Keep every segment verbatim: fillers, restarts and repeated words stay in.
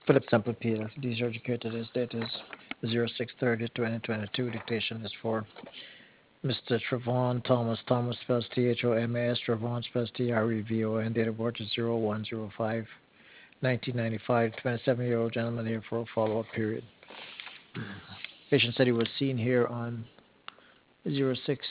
Philip Temple P L C D Surgical. Today's date is zero six thirty twenty twenty-two. Dictation is for Mister Trevon Thomas. Thomas spells T H O M A S. Trevon spells T R E V O N. Date of birth is zero one zero five nineteen ninety-five. twenty-seven-year-old gentleman here for a follow-up period. Patient said he was seen here on zero six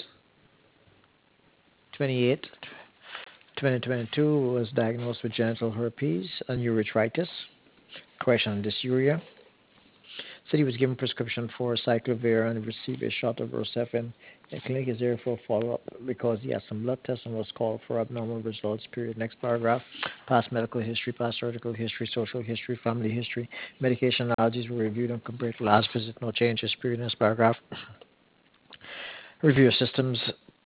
twenty-eight twenty twenty-two. Was diagnosed with genital herpes and urethritis. Correction on dysuria. Said he was given prescription for cyclovir and received a shot of Rocephin. The clinic is there for follow-up because he had some blood tests and was called for abnormal results. Period. Next paragraph. Past medical history, past surgical history, social history, family history. Medication allergies were reviewed and compared to last visit. No changes. Period. Next paragraph. Review of systems.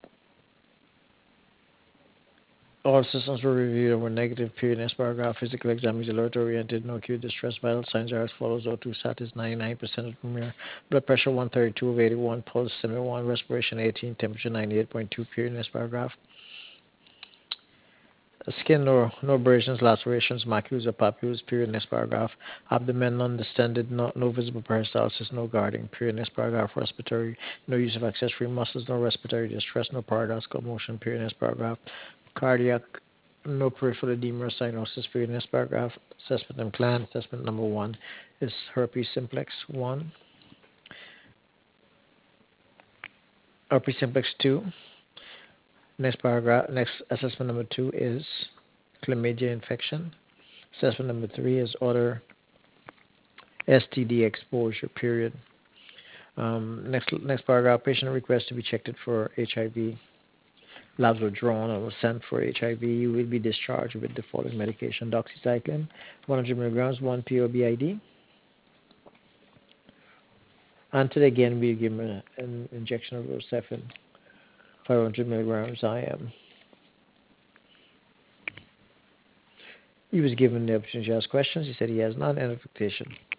All systems were reviewed and were negative. Period. Next paragraph. Physical exam is alert oriented. No acute distress. Vital signs are as follows. O two sat is ninety-nine percent of premier. Blood pressure one thirty-two of eighty-one. Pulse seventy-one. Respiration eighteen. Temperature ninety-eight point two. Period. Next paragraph. Skin, no, no abrasions, lacerations, macules, or papules. Period. Next paragraph. Abdomen undistended. No, no visible peristalsis. No guarding. Period. Next paragraph. Respiratory. No use of accessory muscles. No respiratory distress. No paradoxical motion. Period. Next paragraph. Cardiac. No peripheral edema or cyanosis. Period. Next paragraph. Assessment and plan. Assessment number one is herpes simplex one. Herpes simplex two. Next paragraph. Next assessment number two is chlamydia infection. Assessment number three is other S T D exposure. Period. Um, next next paragraph. Patient requests to be checked for H I V. Labs were drawn and was sent for H I V. You will be discharged with the following medication: doxycycline, one hundred milligrams, one P O B I D. Until again, we give him a, an injection of Rocephin, five hundred milligrams I M. He was given the opportunity to ask questions. He said he has none. End of dictation.